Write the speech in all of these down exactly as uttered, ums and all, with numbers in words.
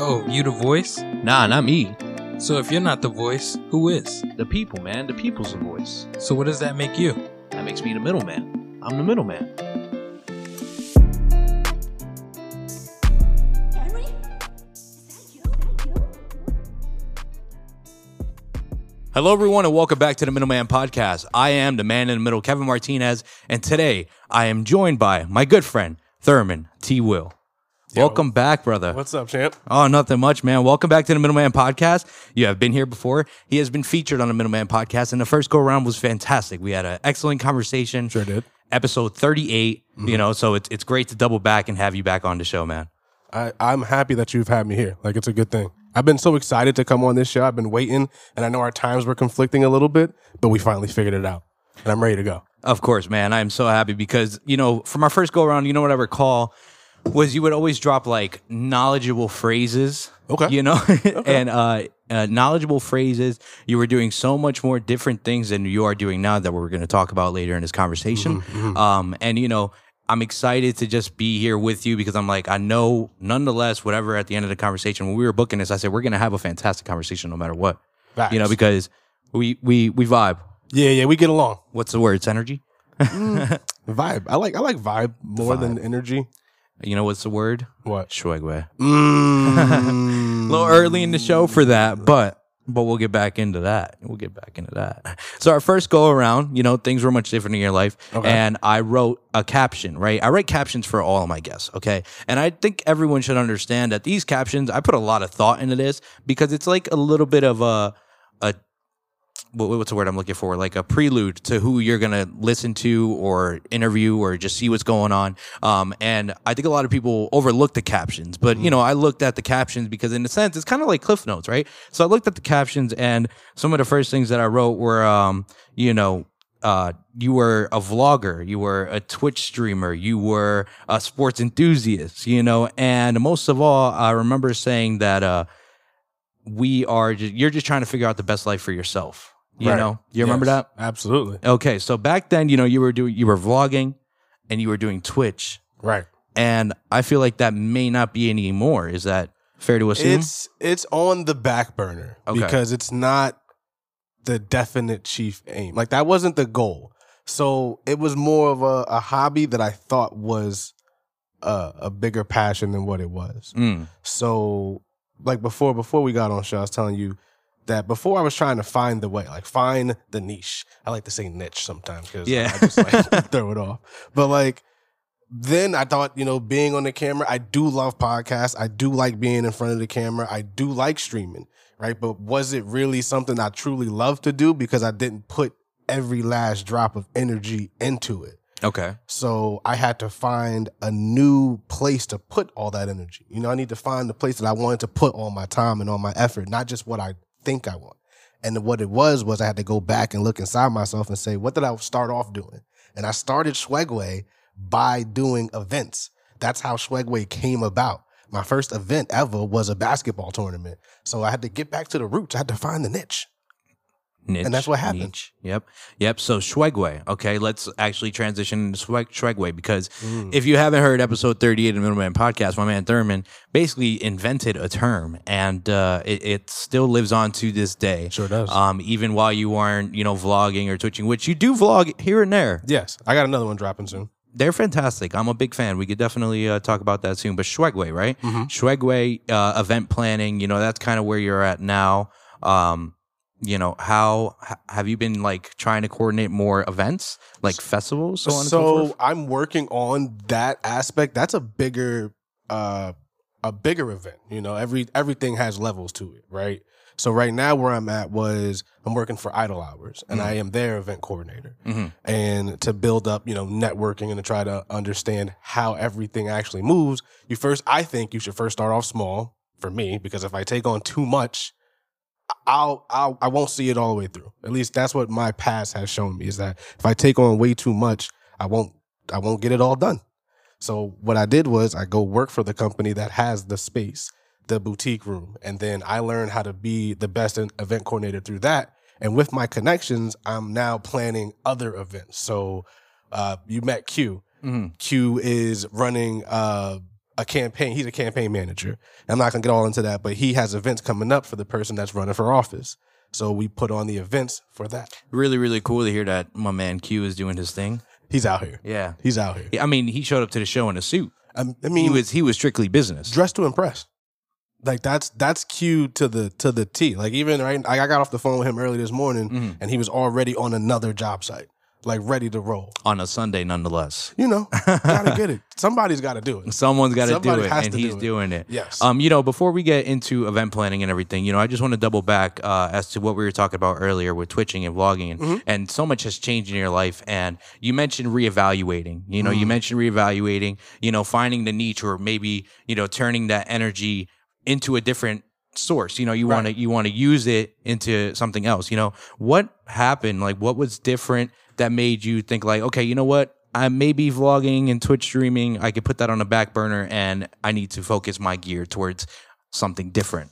Oh, you the voice? Nah, not me. So if you're not the voice, who is? The people, man. The people's the voice. So what does that make you? That makes me the middleman. I'm the middleman. Henry? Is that you? Is that you? Hello, everyone, and welcome back to the Middleman Podcast. I am the man in the middle, Kevin Martinez, and today I am joined by my good friend, Thurman T. Will. Yo. Welcome back, brother. What's up, champ? Oh, nothing much, man. Welcome back to the Middleman Podcast. You have been here before. He has been featured on the Middleman Podcast, and the first go-around was fantastic. We had an excellent conversation. Sure did. Episode thirty-eight, mm-hmm. you know, so it's it's great to double back and have you back on the show, man. I, I'm happy that you've had me here. Like, it's a good thing. I've been so excited to come on this show. I've been waiting, and I know our times were conflicting a little bit, but we finally figured it out, and I'm ready to go. Of course, man. I'm so happy because, you know, from our first go-around, you know what I recall was you would always drop, like, knowledgeable phrases. Okay. You know? Okay. and uh, uh, knowledgeable phrases. You were doing so much more different things than you are doing now that we're going to talk about later in this conversation. Mm-hmm, mm-hmm. Um, and, you know, I'm excited to just be here with you because I'm like, I know, nonetheless, whatever at the end of the conversation, when we were booking this, I said, we're going to have a fantastic conversation no matter what. Facts. You know, because we, we, we vibe. Yeah, yeah, we get along. What's the word? It's energy? Mm, vibe. I like I like vibe more Vibe. than energy. You know what's the word? What? Schwegwe. Mm. A little early in the show for that, but but we'll get back into that. We'll get back into that. So our first go around, you know, things were much different in your life, Okay. and I wrote a caption. Right, I write captions for all of my guests. Okay, and I think everyone should understand that these captions, I put a lot of thought into this because it's like a little bit of a a. What, what's the word I'm looking for? Like a prelude to who you're going to listen to or interview or just see what's going on. Um, and I think a lot of people overlook the captions, but you know, I looked at the captions because in a sense, it's kind of like Cliff Notes, right? So I looked at the captions and some of the first things that I wrote were, um, you know, uh, you were a vlogger, you were a Twitch streamer, you were a sports enthusiast, you know, and most of all, I remember saying that, uh, we are, just, you're just trying to figure out the best life for yourself. You Right. know, you remember Yes, that? Absolutely. Okay, so back then, you know, you were doing, you were vlogging, and you were doing Twitch, Right. and I feel like that may not be anymore. Is that fair to assume? It's it's on the back burner Okay. because it's not the definite chief aim. Like, that wasn't the goal. So it was more of a, a hobby that I thought was a, a bigger passion than what it was. Mm. So, like before before we got on show, I was telling you that before I was trying to find the way, like find the niche. I like to say niche sometimes because Yeah. I just like throw it off. But like, then I thought, you know, being on the camera, I do love podcasts. I do like being in front of the camera. I do like streaming, right? But was it really something I truly love to do because I didn't put every last drop of energy into it? Okay. So I had to find a new place to put all that energy. You know, I need to find the place that I wanted to put all my time and all my effort, not just what I think I want. And what it was, was I had to go back and look inside myself and say, what did I start off doing? And I started Schwegwe by doing events. That's how Schwegwe came about. My first event ever was a basketball tournament. So I had to get back to the roots. I had to find the niche. Niche, And that's what happened. niche. Yep. Yep. So Schwegwe. Okay, let's actually transition into Schweg- Schwegwe because Mm. if you haven't heard episode thirty-eight of the Middleman Podcast, my man Thurman basically invented a term, and uh, it, it still lives on to this day. Sure does. Um, even while you aren't, you know, vlogging or twitching, which you do vlog here and there. Yes, I got another one dropping soon. They're fantastic. I'm a big fan. We could definitely uh, talk about that soon. But Schwegwe, right? Mm-hmm. Schwegwe, uh, event planning. You know, that's kind of where you're at now. Um, you know, how h- have you been like trying to coordinate more events, like festivals, so on and so So forth? I'm working on that aspect. That's a bigger, uh, a bigger event. You know, every everything has levels to it, right? So right now, where I'm at was I'm working for Idle Hours, and I am their event coordinator. Mhm. And to build up, you know, networking and to try to understand how everything actually moves, you first, I think, you should first start off small. For me, because if I take on too much, I'll, I'll, I won't see it all the way through. At least that's what my past has shown me, is that if I take on way too much, I won't, I won't get it all done. So what I did was I go work for the company that has the space, the boutique room. And then I learned how to be the best event coordinator through that. And with my connections, I'm now planning other events. So uh, you met Q. Mhm. Q is running uh, a campaign. He's a campaign manager. I'm not gonna get all into that, but he has events coming up for the person that's running for office. So we put on the events for that. Really, really cool to hear that my man Q is doing his thing. He's out here. Yeah. He's out here. I mean, he showed up to the show in a suit. I, I mean, He was he was strictly business. dressed to impress. Like that's that's Q to the to the T. Like even right, I got off the phone with him early this morning, Mm-hmm. and he was already on another job site, like ready to roll. On a Sunday, nonetheless. You know, gotta get it. Somebody's got to do it. Someone's got to do Somebody it, has and to he's do it. doing it. Yes. Um, you know, before we get into event planning and everything, you know, I just want to double back uh, as to what we were talking about earlier with twitching and vlogging, and, Mm-hmm. and so much has changed in your life. And you mentioned reevaluating. You know, Mm. you mentioned reevaluating. You know, finding the niche, or maybe you know, turning that energy into a different source. You know, you want to you want to use it into something else. You know, what happened? Like, what was different that made you think like, okay, you know what? I may be vlogging and Twitch streaming. I could put that on the back burner, and I need to focus my gear towards something different.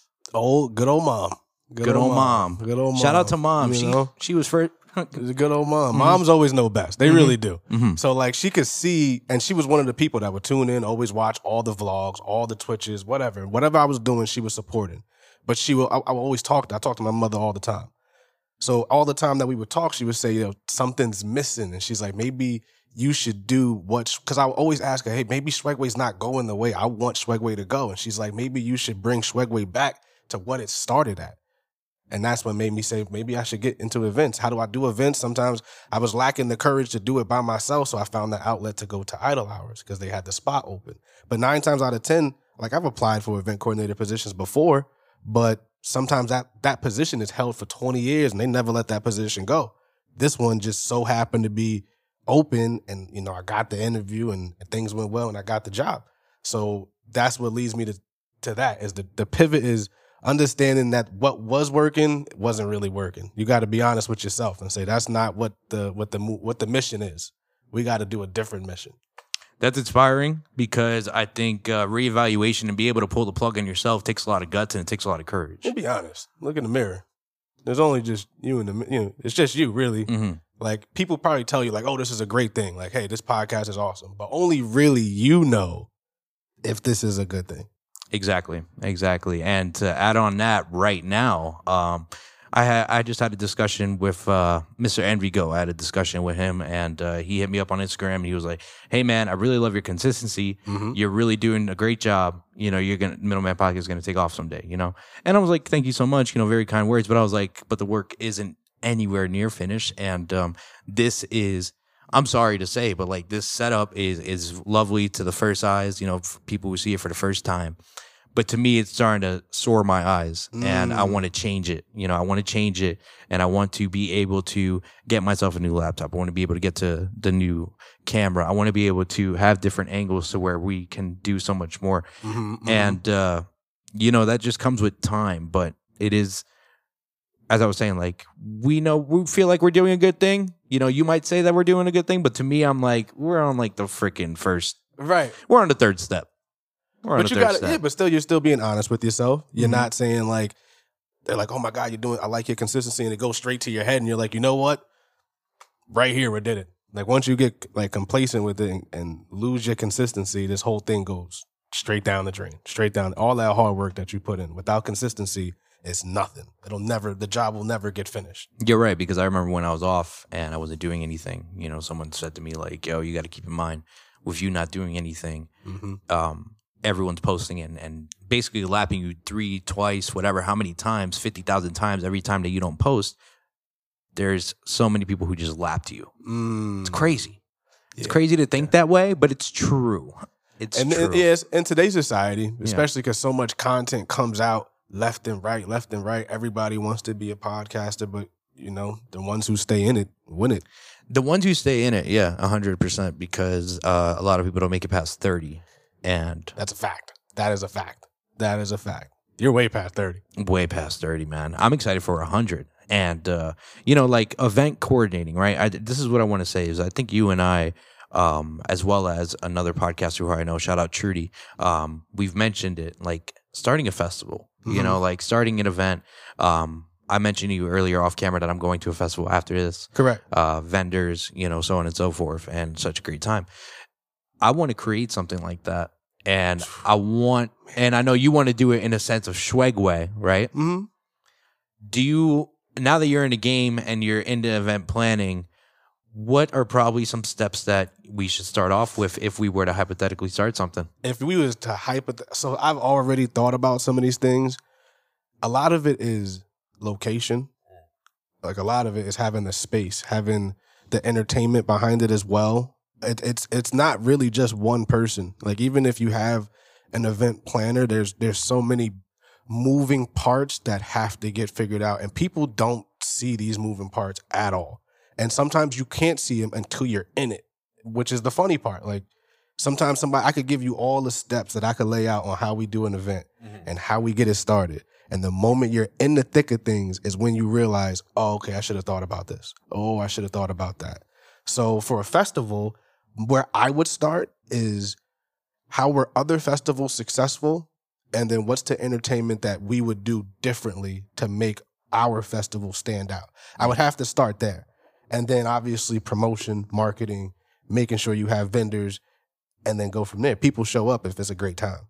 Old good old mom. Good, old mom. Good old mom. Shout out to mom. You She know? she was first. It's a good old mom. Mm-hmm. Moms always know best. They really do. So like she could see, and she was one of the people that would tune in, always watch all the vlogs, all the Twitches, whatever. Whatever I was doing, she was supporting. But she will. I, I would always talk. I talked to my mother all the time. So all the time that we would talk, she would say, you know, something's missing, and she's like, maybe you should do what. Because I would always ask her, hey, maybe Swagway's not going the way I want Swagway to go, and she's like, maybe you should bring Swagway back to what it started at. And that's what made me say, maybe I should get into events. How do I do events? Sometimes I was lacking the courage to do it by myself, so I found the outlet to go to Idle Hours because they had the spot open. But nine times out of ten, like I've applied for event coordinator positions before, but sometimes that, that position is held for twenty years and they never let that position go. This one just so happened to be open, and you know I got the interview and things went well and I got the job. So that's what leads me to, to that is the, the pivot is understanding that what was working wasn't really working. You got to be honest with yourself and say that's not what the what the what the mission is. We got to do a different mission. That's inspiring, because I think uh, reevaluation and be able to pull the plug on yourself takes a lot of guts and it takes a lot of courage. To be honest, look in the mirror. There's only just you in the you know, it's just you really. Mm-hmm. Like people probably tell you like, oh, this is a great thing. Like, hey, this podcast is awesome, but only really you know if this is a good thing. Exactly, exactly. And to add on that right now, um, I ha- I just had a discussion with uh, Mister Envigo. I had a discussion with him, and uh, he hit me up on Instagram, and he was like, "Hey, man, I really love your consistency. Mm-hmm. You're really doing a great job. You know, you're gonna Middleman Podcast is gonna take off someday. You know." And I was like, "Thank you so much. You know, very kind words." But I was like, "But the work isn't anywhere near finished, and um, this is." I'm sorry to say, but like this setup is is lovely to the first eyes, you know, for people who see it for the first time. But to me, it's starting to soar my eyes, and I want to change it. You know, I want to change it, and I want to be able to get myself a new laptop. I want to be able to get to the new camera. I want to be able to have different angles to where we can do so much more. Mm-hmm, mm-hmm. And, uh, you know, that just comes with time, but it is, as I was saying, like, we know, we feel like we're doing a good thing. You know, you might say that we're doing a good thing, but to me, I'm like, we're on like the freaking first, right. we're on the third step. We're on But the you third got to, step. yeah, but still, you're still being honest with yourself. You're Mhm. not saying like, they're like, oh my God, you're doing, I like your consistency, and it goes straight to your head, and you're like, you know what? Right here, we did it. Like once you get like complacent with it and, and lose your consistency, this whole thing goes straight down the drain, straight down. All that hard work that you put in without consistency is nothing. It'll never, the job will never get finished. You're right, because I remember when I was off and I wasn't doing anything, you know, someone said to me like, yo, you got to keep in mind with you not doing anything, Mm-hmm. um, everyone's posting and, and basically lapping you three, twice, whatever, how many times, fifty thousand times every time that you don't post. There's so many people who just lapped you. Mm. It's crazy. It's Yeah. crazy to think that way, but it's true. It's And true. it, yes, in today's society, especially because so much content comes out left and right, left and right. Everybody wants to be a podcaster, but you know, the ones who stay in it win it. The ones who stay in it, yeah, one hundred percent, because uh, a lot of people don't make it past thirty. And That's a fact. That is a fact. That is a fact. You're way past thirty. way past thirty, man. I'm excited for one hundred. And, uh, you know, like event coordinating, right? I, this is what I want to say is I think you and I, um, as well as another podcaster who I know, shout out Trudy, um, we've mentioned it, like starting a festival, you Mhm. know, like starting an event. Um, I mentioned to you earlier off camera that I'm going to a festival after this. Correct. Uh, vendors, you know, so on and so forth, and such a great time. I want to create something like that and I want, and I know you want to do it in a sense of swag way, right? Mm-hmm. Do you, now that you're in the game and you're into event planning, what are probably some steps that we should start off with if we were to hypothetically start something? If we was to hype, so I've already thought about some of these things. A lot of it is location. Like a lot of it is having the space, having the entertainment behind it as well. It, it's it's not really just one person. Like even if you have an event planner, there's there's so many moving parts that have to get figured out, and people don't see these moving parts at all. And sometimes you can't see them until you're in it, which is the funny part. Like sometimes somebody, I could give you all the steps that I could lay out on how we do an event mm-hmm. and how we get it started. And the moment you're in the thick of things is when you realize, oh, okay, I should have thought about this. Oh, I should have thought about that. So for a festival, where I would start is how were other festivals successful? And then what's the entertainment that we would do differently to make our festival stand out? I would have to start there. And then obviously promotion, marketing, making sure you have vendors, and then go from there. People show up if it's a great time.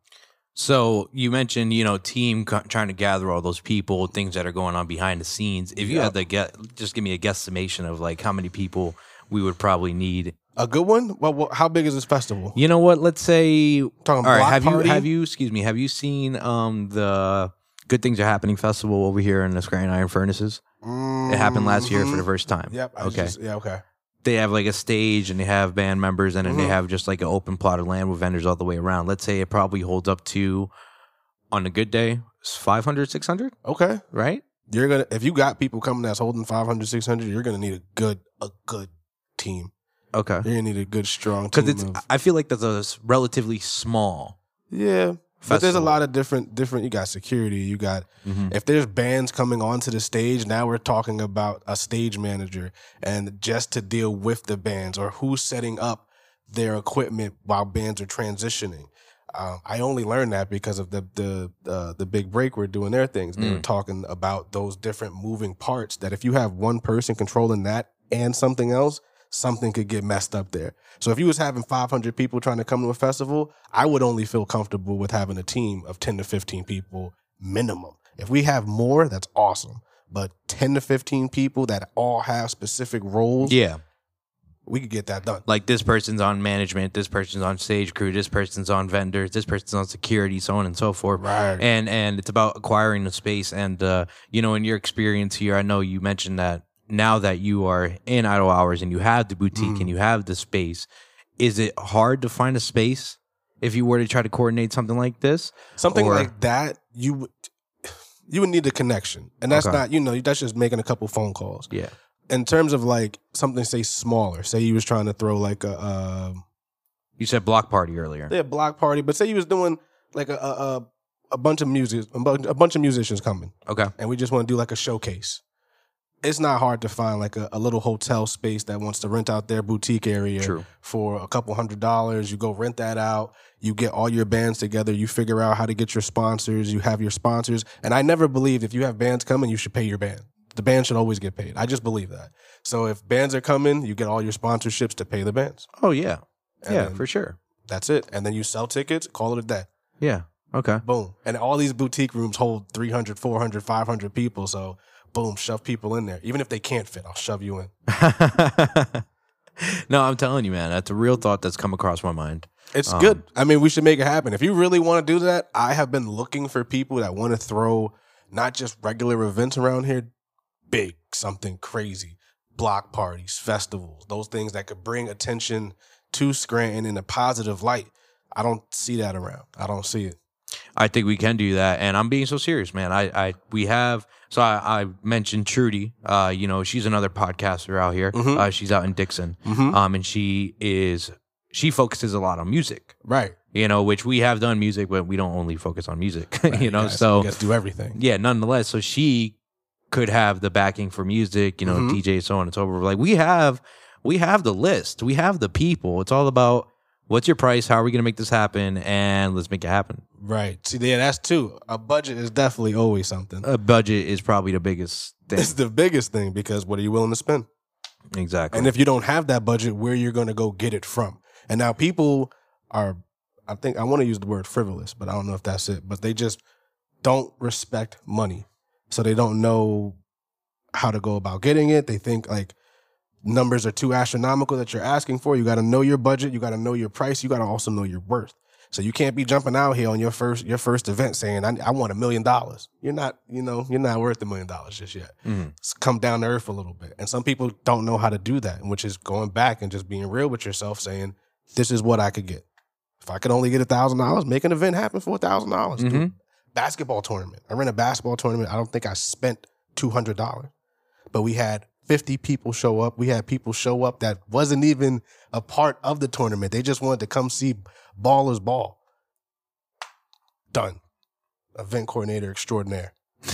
So you mentioned, you know, team co- trying to gather all those people, things that are going on behind the scenes. If you Yeah. had to get, just give me a guesstimation of like how many people we would probably need. A good one? Well, well how big is this festival? You know what? Let's say, Talking all right, block have party? you have you excuse me, have you seen um the Good Things Are Happening festival over here in the Scranton Iron Furnaces? Mm-hmm. It happened last year for the first time. Yep. I Okay. Just, yeah. Okay. They have like a stage and they have band members and then Mhm. they have just like an open plot of land with vendors all the way around. Let's say it probably holds up to, on a good day, five hundred, six hundred, Okay. right? You're gonna if you got people coming that's holding five hundred, six hundred, you're gonna need a good a good team. Okay. You're gonna need a good strong team. Because it's, of, I feel like that's a s- relatively small. yeah. But there's a festival. lot of different different you got security, you got Mhm. if there's bands coming onto the stage, now we're talking about a stage manager and just to deal with the bands or who's setting up their equipment while bands are transitioning. Um, I only learned that because of the the uh, the big break we're doing their things. They were Mm. talking about those different moving parts that if you have one person controlling that and something else, something could get messed up there. So if you was having five hundred people trying to come to a festival, I would only feel comfortable with having a team of ten to fifteen people minimum. If we have more, that's awesome. But ten to fifteen people that all have specific roles, Yeah. we could get that done. Like this person's on management, this person's on stage crew, this person's on vendors, this person's on security, so on and so forth. Right. And and it's about acquiring the space. And uh, you know, in your experience here, I know you mentioned that now that you are in Idle Hours and you have the boutique Mm. and you have the space, is it hard to find a space if you were to try to coordinate something like this? Something Or- like that, you would you would need a connection. And that's Okay. not, you know, that's just making a couple phone calls. Yeah. In terms of like something, say smaller, say you was trying to throw like a um, You said block party earlier. yeah, block party, but say you was doing like a a, a, a bunch of music, a bunch, a bunch of musicians coming, Okay. and we just want to do like a showcase. It's not hard to find like a, a little hotel space that wants to rent out their boutique area True. for a couple hundred dollars. You go rent that out. You get all your bands together. You figure out how to get your sponsors. You have your sponsors. And I never believed if you have bands coming, you should pay your band. The band should always get paid. I just believe that. So if bands are coming, you get all your sponsorships to pay the bands. Oh yeah. And yeah, then for sure. That's it. And then you sell tickets, call it a day. Yeah. Okay. Boom. And all these boutique rooms hold three hundred, four hundred, five hundred people. So boom, shove people in there. Even if they can't fit, I'll shove you in. No, I'm telling you, man, that's a real thought that's come across my mind. It's Um, good. I mean, we should make it happen. If you really want to do that, I have been looking for people that want to throw not just regular events around here, big, something crazy, block parties, festivals, those things that could bring attention to Scranton in a positive light. I don't see that around. I don't see it. I think we can do that, and I'm being so serious, man. I, I we have so I, I mentioned Trudy. Uh, you know, she's another podcaster out here. Mhm. Uh, she's out in Dixon, Mhm. um, and she is she focuses a lot on music. Right. You know, which we have done music, but we don't only focus on music. Right. you know, guys, so you guys do everything. yeah, nonetheless, so she could have the backing for music, you know, Mhm. D J, so on and so forth. Like we have, we have the list, we have the people. It's all about what's your price, how are we going to make this happen, and let's make it happen. Right. See, yeah, that's too. A budget is definitely always something. A budget is probably the biggest thing. It's the biggest thing because what are you willing to spend? Exactly. And if you don't have that budget, where you're going to go get it from? And now people are, I think I want to use the word frivolous, but I don't know if that's it. But they just don't respect money. So they don't know how to go about getting it. They think like numbers are too astronomical that you're asking for. You got to know your budget. You got to know your price. You got to also know your worth. So you can't be jumping out here on your first your first event saying, I, I want a million dollars. You're not, you know, you're not worth a million dollars just yet. Mm-hmm. So come down to earth a little bit. And some people don't know how to do that, which is going back and just being real with yourself saying, this is what I could get. If I could only get a thousand dollars, make an event happen for a thousand dollars. Basketball tournament. I ran a basketball tournament. I don't think I spent two hundred dollars, but we had fifty people show up. We had people show up that wasn't even a part of the tournament. They just wanted to come see ballers ball. Done. Event coordinator extraordinaire.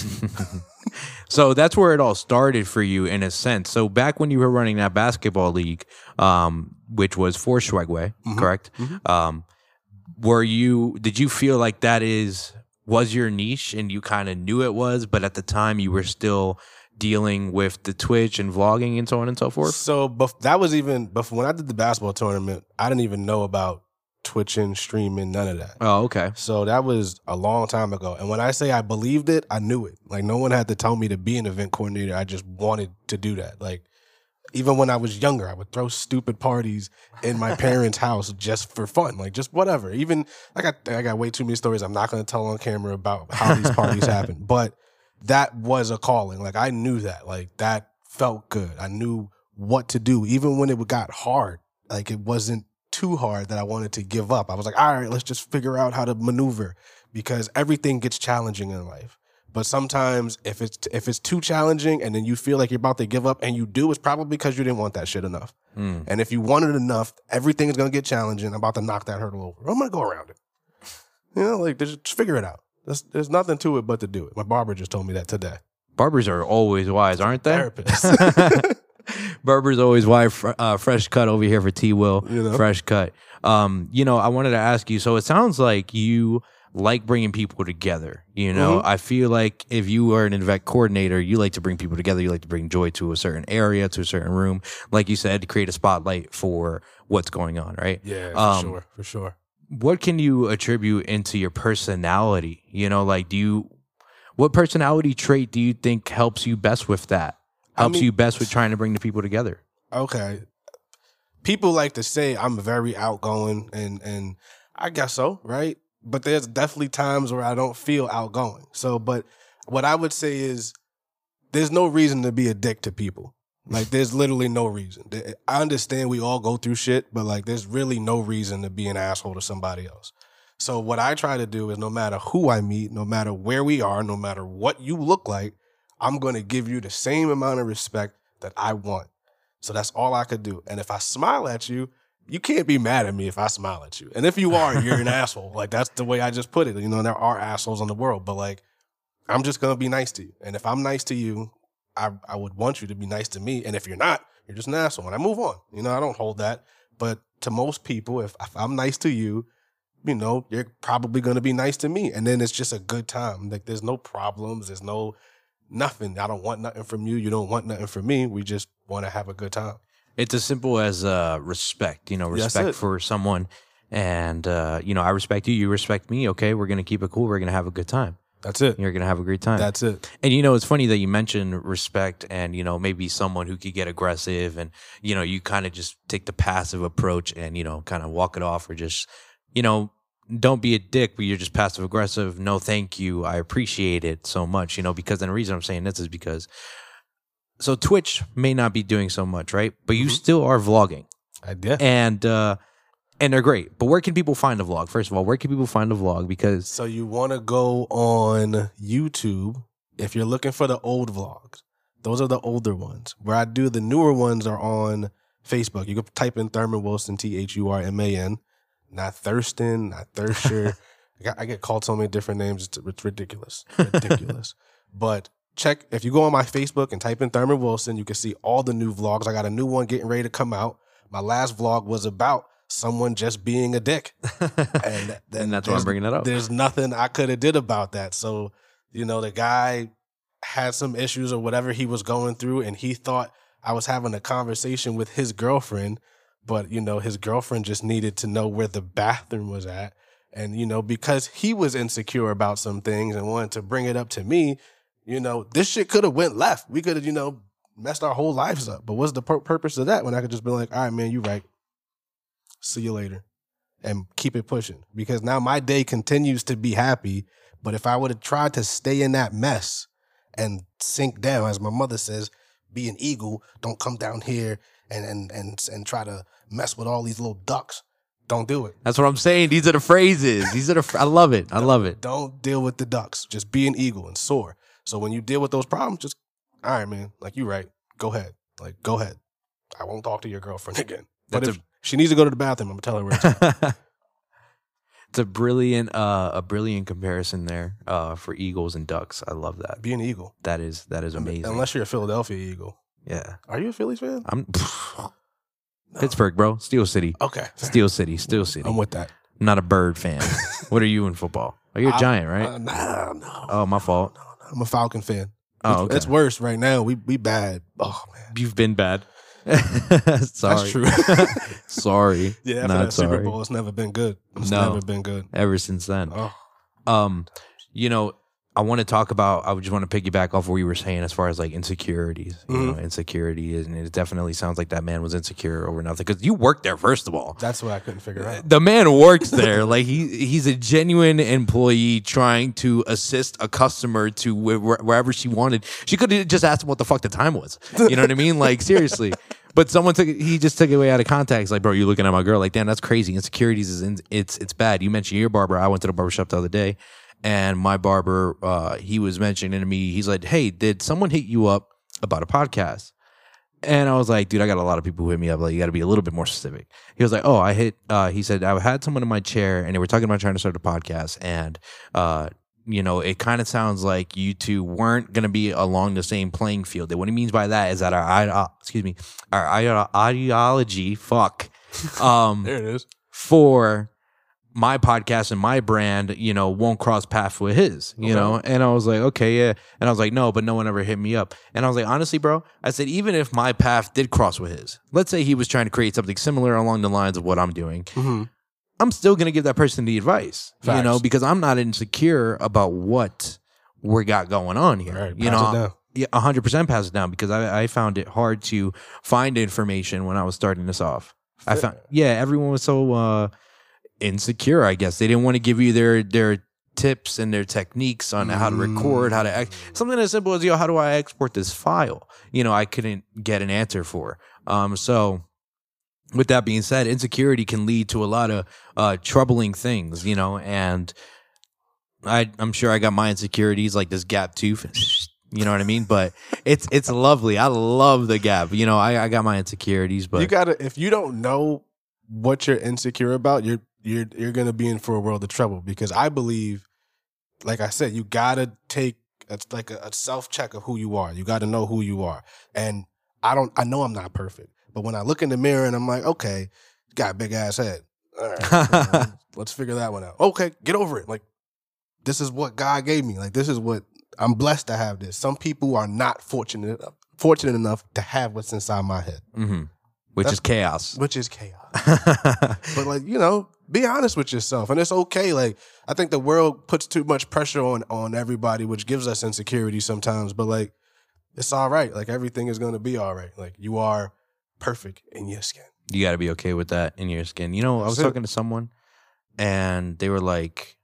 So that's where it all started for you in a sense. So back when you were running that basketball league, um, which was for Swagway, mm-hmm. correct? Mm-hmm. Um, were you, did you feel like that is, was your niche and you kind of knew it was, but at the time you were still dealing with the Twitch and vlogging and so on and so forth? So bef- that was even, before when I did the basketball tournament, I didn't even know about Twitching, streaming, none of that. Oh, okay. So that was a long time ago. And when I say I believed it, I knew it. Like no one had to tell me to be an event coordinator. I just wanted to do that. Like even when I was younger, I would throw stupid parties in my parents' house just for fun, like just whatever. Even I got I got way too many stories I'm not going to tell on camera about how these parties happen. But that was a calling. Like I knew that. Like that felt good. I knew what to do, even when it got hard. Like it wasn't too hard that I wanted to give up. I was like, all right, let's just figure out how to maneuver, because everything gets challenging in life. But sometimes if it's if it's too challenging and then you feel like you're about to give up and you do, it's probably because you didn't want that shit enough. Mm. And if you want it enough, everything is going to get challenging. I'm about to knock that hurdle over. I'm going to go around it. You know, like just figure it out. There's, there's nothing to it but to do it. My barber just told me that today. Barbers are always wise, aren't they? Therapists. Barber's always wise. Uh, fresh cut over here for T. Will. You know? Fresh cut. Um, you know, I wanted to ask you. So it sounds like you like bringing people together. You know, mm-hmm. I feel like if you are an event coordinator, you like to bring people together. You like to bring joy to a certain area, to a certain room. Like you said, to create a spotlight for what's going on, right? Yeah, for um, sure, for sure. What can you attribute into your personality? You know, like do you, what personality trait do you think helps you best with that? Helps I mean, you best with trying to bring the people together? Okay. People like to say I'm very outgoing, and and I guess so, right? But there's definitely times where I don't feel outgoing. So, but what I would say is there's no reason to be a dick to people. Like, there's literally no reason. I understand we all go through shit, but like, there's really no reason to be an asshole to somebody else. So what I try to do is no matter who I meet, no matter where we are, no matter what you look like, I'm going to give you the same amount of respect that I want. So that's all I could do. And if I smile at you, you can't be mad at me if I smile at you. And if you are, you're an asshole. Like, that's the way I just put it. You know, there are assholes in the world, but like, I'm just going to be nice to you. And if I'm nice to you, I, I would want you to be nice to me. And if you're not, you're just an asshole. And I move on. You know, I don't hold that. But to most people, if, if I'm nice to you, you know, you're probably going to be nice to me. And then it's just a good time. Like, there's no problems. There's no nothing. I don't want nothing from you. You don't want nothing from me. We just want to have a good time. It's as simple as uh, respect, you know, respect for someone. And, uh, you know, I respect you. You respect me. Okay, we're going to keep it cool. We're going to have a good time. That's it. You're going to have a great time. That's it. And, you know, it's funny that you mentioned respect and, you know, maybe someone who could get aggressive and, you know, you kind of just take the passive approach and, you know, kind of walk it off or just, you know, don't be a dick, but you're just passive aggressive. No, thank you. I appreciate it so much, you know, because and the reason I'm saying this is because, so Twitch may not be doing so much, right? But you mm-hmm. still are vlogging. I did. And, uh, and they're great. But where can people find a vlog? First of all, where can people find a vlog? Because so you want to go on YouTube if you're looking for the old vlogs. Those are the older ones. Where I do the newer ones are on Facebook. You can type in Thurman Wilson, T H U R M A N. Not Thurston, not Thursher. I, got, I get called so many different names. It's, it's ridiculous. Ridiculous. But check, if you go on my Facebook and type in Thurman Wilson, you can see all the new vlogs. I got a new one getting ready to come out. My last vlog was about someone just being a dick. And, and that's why I'm bringing that up. There's nothing I could have did about that. So, you know, the guy had some issues or whatever he was going through, and he thought I was having a conversation with his girlfriend. But, you know, his girlfriend just needed to know where the bathroom was at. And, you know, because he was insecure about some things and wanted to bring it up to me, you know, this shit could have went left. We could have, you know, messed our whole lives up. But what's the pur- purpose of that when I could just be like, all right, man, you right. See you later. And keep it pushing. Because now my day continues to be happy. But if I would have tried to stay in that mess and sink down, as my mother says, be an eagle, don't come down here and and and, and try to mess with all these little ducks. Don't do it. That's what I'm saying. These are the phrases. These are the. Fr- I love it. I love it. Don't deal with the ducks. Just be an eagle and soar. So when you deal with those problems, just, all right, man, like, you right. Go ahead. Like, go ahead. I won't talk to your girlfriend again. But That's if she needs to go to the bathroom, I'm going to tell her where it's at. It's a brilliant, uh, a brilliant comparison there uh, for eagles and ducks. I love that. Be an eagle. That is that is amazing. Unless you're a Philadelphia Eagle. Yeah, Are you a Phillies fan? I'm Pittsburgh, bro. Steel City. Okay. Steel City. Steel City. I'm with that. I'm not a bird fan. What are you in football? Oh, you're a I- Giant, right? Uh, nah, no. Oh, my fault. I'm a Falcon fan. Oh, It's- okay. It's worse right now. We we bad. Oh, man. You've been bad. Sorry. That's true. Sorry. Yeah, after Not that Super sorry. Bowl, it's never been good. It's No. never been good. Ever since then. Oh, Um, you know, I want to talk about. I just want to piggyback off what you were saying as far as like insecurities. You Mhm. know, insecurity is, and it definitely sounds like that man was insecure over nothing because you worked there first of all. that's what I couldn't figure out. The man works there. Like he he's a genuine employee trying to assist a customer to wh- wherever she wanted. She could have just asked him what the fuck the time was. You know what I mean? Like seriously. But someone took it, he just took it way out of context. Like, bro, you looking at my girl? Like, damn, that's crazy. Insecurities is in, it's it's bad. You mentioned your barber. I went to the barbershop the other day, and my barber, uh, he was mentioning to me, he's like, hey, did someone hit you up about a podcast? And I was like, dude, I got a lot of people who hit me up. Like, you got to be a little bit more specific. He was like, oh, I hit, uh, he said, I had someone in my chair and they were talking about trying to start a podcast. And, uh, you know, it kind of sounds like you two weren't going to be along the same playing field. And what he means by that is that our, ide- excuse me, our ide- ideology, fuck, um, There it is. for my podcast and my brand, you know, won't cross paths with his, you Okay. know? And I was like, okay, yeah. And I was like, no, but no one ever hit me up. And I was like, honestly, bro, I said, even if my path did cross with his, let's say he was trying to create something similar along the lines of what I'm doing, Mm-hmm. I'm still going to give that person the advice, you know, Facts. because I'm not insecure about what we got going on here. Right, you pass know, it down. yeah, one hundred percent pass it down because I, I found it hard to find information when I was starting this off. I found, yeah, everyone was so uh, insecure, I guess. They didn't want to give you their their tips and their techniques on how to record, how to act. Something as simple as, yo, how do I export this file? You know, I couldn't get an answer for. Um, so with that being said, insecurity can lead to a lot of uh, troubling things, you know, and I, I'm sure I got my insecurities like this gap tooth. You know what I mean? But it's it's lovely. I love the gap. You know, I, I got my insecurities, but you gotta, if you don't know what you're insecure about, you're you're you're gonna be in for a world of trouble. Because I believe, like I said, you gotta take it's like a, a self check of who you are. You gotta know who you are. And I don't. I know I'm not perfect, but when I look in the mirror and I'm like, okay, you got a big ass head. All right, let's figure that one out. Okay, get over it. Like, this is what God gave me. Like, this is what I'm blessed to have. This. Some people are not fortunate fortunate enough to have what's inside my head, hmm which That's- is chaos. which is chaos. But, like, you know, be honest with yourself, and it's okay. Like, I think the world puts too much pressure on on everybody, which gives us insecurity sometimes. But, like, it's all right. Like, everything is going to be all right. Like, you are perfect in your skin. You got to be okay with that in your skin. You know, I was That's it. talking to someone, and they were like,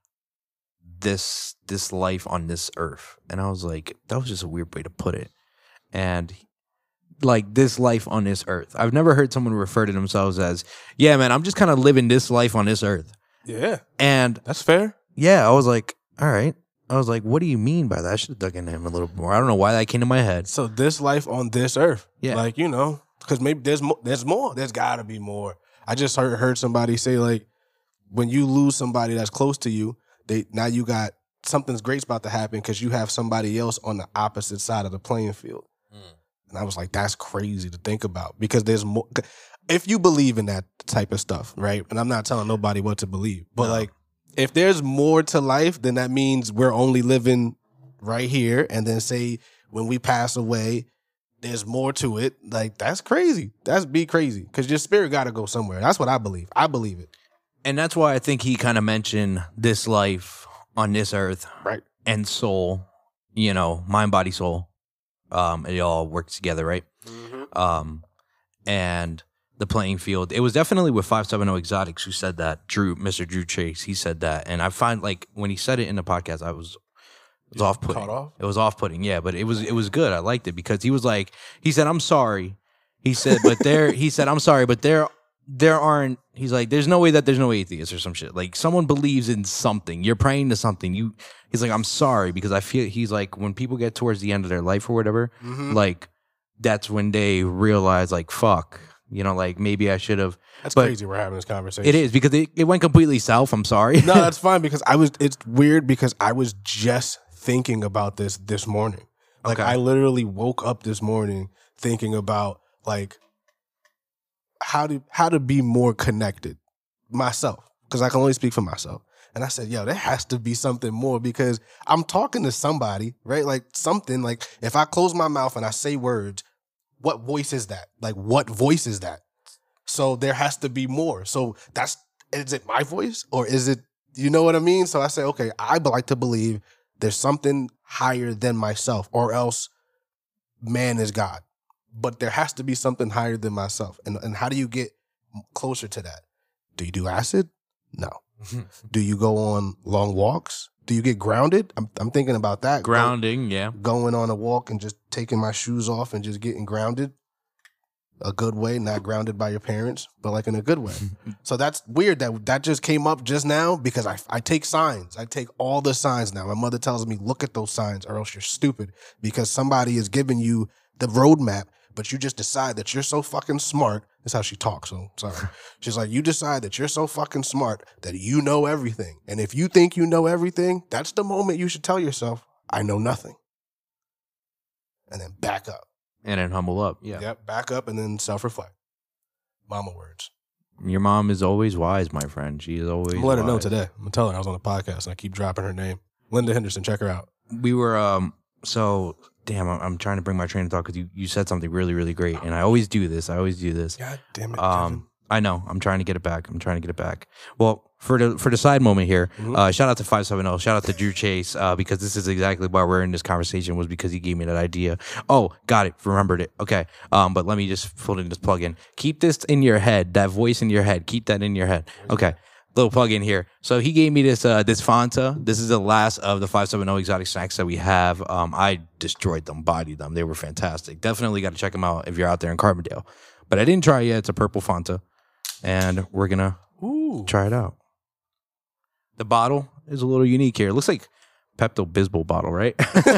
"This this life on this earth," and I was like, "That was just a weird way to put it." And like this life on this earth, I've never heard someone refer to themselves as, "Yeah, man, I'm just kind of living this life on this earth." Yeah, And that's fair. yeah, I was like, "All right." I was like, "What do you mean by that?" I should have dug into him a little more. I don't know why that came to my head. So this life on this earth, Yeah. like, you know, because maybe there's more. There's more. There's got to be more. I just heard heard somebody say, like, when you lose somebody that's close to you, they now you got something's great's about to happen because you have somebody else on the opposite side of the playing field. And I was like, that's crazy to think about because there's more. If you believe in that type of stuff, right? And I'm not telling nobody what to believe, but No. like, if there's more to life, then that means we're only living right here. And then say when we pass away, there's more to it. Like, that's crazy. That's be crazy because your spirit got to go somewhere. That's what I believe. I believe it. And that's why I think he kind of mentioned this life on this earth, Right. and soul, you know, mind, body, soul. Um, it all works together, right? Mm-hmm. Um, and the playing field. It was definitely with five seventy Exotics who said that. Drew, Mister Drew Chase, he said that, and I find like when he said it in the podcast, I was it was off putting. Caught off? It was off putting, yeah, but it was it was good. I liked it because he was like, he said, "I'm sorry." He said, "But there," he said, "I'm sorry, but there." There aren't. He's like, there's no way that there's no atheists or some shit. Like someone believes in something. You're praying to something. You. He's like, I'm sorry because I feel. He's like, when people get towards the end of their life or whatever, Mm-hmm. like that's when they realize, like, fuck, you know, like maybe I should have. That's but crazy. We're having this conversation. It is because it, it went completely south. I'm sorry. No, that's fine because I was. It's weird because I was just thinking about this this morning. Like Okay. I literally woke up this morning thinking about like how to how to be more connected myself because I can only speak for myself. And I said, yo, there has to be something more because I'm talking to somebody, right? Like something like if I close my mouth and I say words, what voice is that? Like what voice is that? So there has to be more. So that's, is it my voice or is it, you know what I mean? So I say, okay, I like to believe there's something higher than myself or else man is God. But there has to be something higher than myself. And, and how do you get closer to that? Do you do acid? No. Do you go on long walks? Do you get grounded? I'm, I'm thinking about that. Grounding, yeah. Go, going on a walk and just taking my shoes off and just getting grounded. A good way, not grounded by your parents, but like in a good way. So that's weird that that just came up just now because I, I take signs. I take all the signs now. My mother tells me, look at those signs or else you're stupid because somebody is giving you the roadmap, but you just decide that you're so fucking smart. That's how she talks, so sorry. She's like, you decide that you're so fucking smart that you know everything. And if you think you know everything, that's the moment you should tell yourself, I know nothing. And then back up. And then humble up, yeah. Yep, back up and then self-reflect. Mama words. Your mom is always wise, my friend. She is always. I'm gonna let her know wise. today. I'm gonna tell her I was on the podcast and I keep dropping her name. Linda Henderson, check her out. We were um. So damn, I'm, I'm trying to bring my train of thought because you, you said something really really great, and I always do this. I always do this. God damn it, Um, I know. I'm trying to get it back. I'm trying to get it back. Well, for the for the side moment here, Mhm. uh, shout out to five seventy. Shout out to Drew Chase uh, because this is exactly why we're in this conversation was because he gave me that idea. Oh, got it. Remembered it. Okay. Um, but let me just put in this plug in. Keep this in your head. That voice in your head. Keep that in your head. Okay. Little plug in here. So he gave me this uh, this Fanta. This is the last of the five seventy exotic snacks that we have. Um, I destroyed them, bodied them. They were fantastic. Definitely got to check them out if you're out there in Carbondale. But I didn't try it yet. It's a purple Fanta. And we're going to Ooh. try it out. The bottle is a little unique here. It looks like Pepto Bismol bottle, right?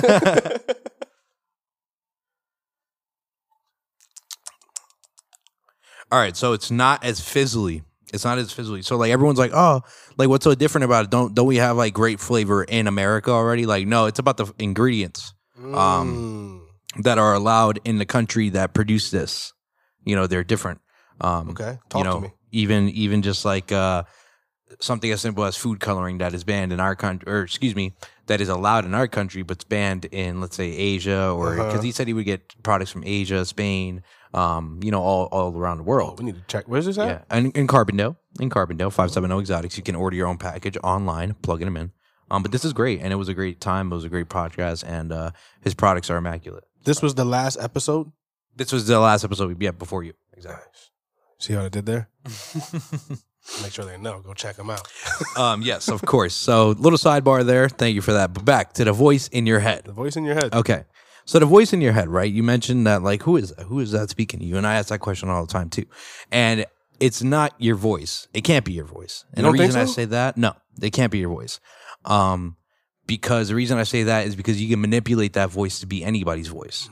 All right, so it's not as fizzly. It's not as fizzly. So like everyone's like, oh, like what's so different about it? Don't don't we have like great flavor in America already? Like no, it's about the ingredients um, Mm. that are allowed in the country that produce this. You know, they're different. Um, Okay, talk you know, to me. even even just like uh, something as simple as food coloring that is banned in our country, or excuse me, that is allowed in our country, but it's banned in, let's say, Asia, or because Uh-huh. he said he would get products from Asia, Spain, um, you know, all, all around the Oh, world. we need to check. Where's this at? Yeah, and in Carbondale, in Carbondale, five seventy Exotics, you can order your own package online, plugging them in. Um, but this is great, and it was a great time. It was a great podcast, and uh, his products are immaculate. This was the last episode. This was the last episode, yeah, before you. Exactly. Nice. See how I did there? Make sure they know. Go check them out. Um, yes, of course. So, little sidebar there. Thank you for that. But back to the voice in your head. The voice in your head. Okay. So the voice in your head, right? You mentioned that, like, who is who is that speaking to you? And I ask that question all the time too. And it's not your voice. It can't be your voice. And You don't the reason think I so? say that, no, it can't be your voice. Um, because the reason I say that is because you can manipulate that voice to be anybody's voice.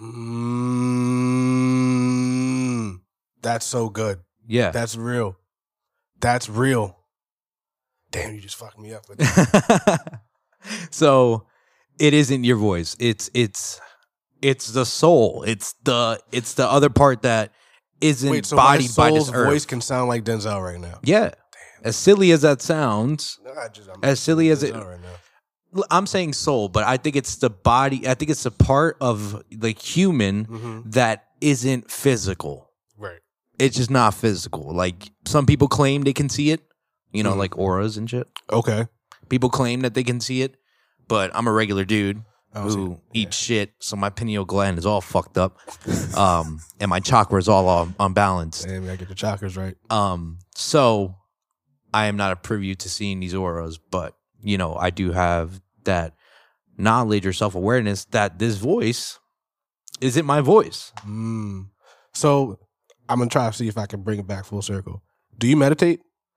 Mm, that's so good. Yeah. That's real. That's real. Damn, you just fucked me up with that. So it isn't your voice. It's it's it's the soul. It's the it's the other part that isn't Wait, so my bodied by this soul's earth. voice can sound like Denzel right now. Yeah. As silly as that sounds, No, I just, I'm As silly as it- Denzel right now. l- I'm saying soul, but I think it's the body. I think it's a part of like human Mhm. that isn't physical. Right. It's just not physical. Like some people claim they can see it. You know, Mm. like auras and shit. Okay. People claim that they can see it, but I'm a regular dude I don't see who it. Yeah. eats shit, so my pineal gland is all fucked up, um, and my chakra is all um, unbalanced. Damn, I get the chakras right. Um, so I am not a privy to seeing these auras, but you know, I do have that knowledge or self awareness that this voice isn't my voice. Mm. So I'm gonna try to see if I can bring it back full circle. Do you meditate?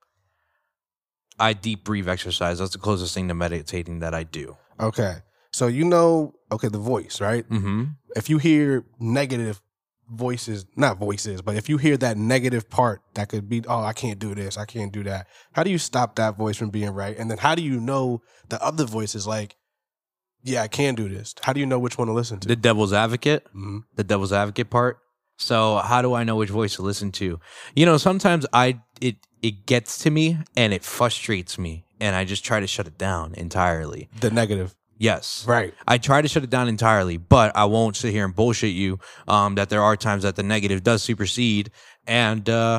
I deep breathe exercise. That's the closest thing to meditating that I do. Okay. So you know, okay, the voice, right? Mm-hmm. If you hear negative voices, not voices, but if you hear that negative part that could be, oh, I can't do this, I can't do that. How do you stop that voice from being right? And then how do you know the other voice is like, yeah, I can do this? How do you know which one to listen to? The devil's advocate. Mhm. The devil's advocate part. So how do I know which voice to listen to? You know, sometimes I it it gets to me and it frustrates me, and I just try to shut it down entirely. The negative. Yes. Right. I try to shut it down entirely, but I won't sit here and bullshit you um, that there are times that the negative does supersede, and uh,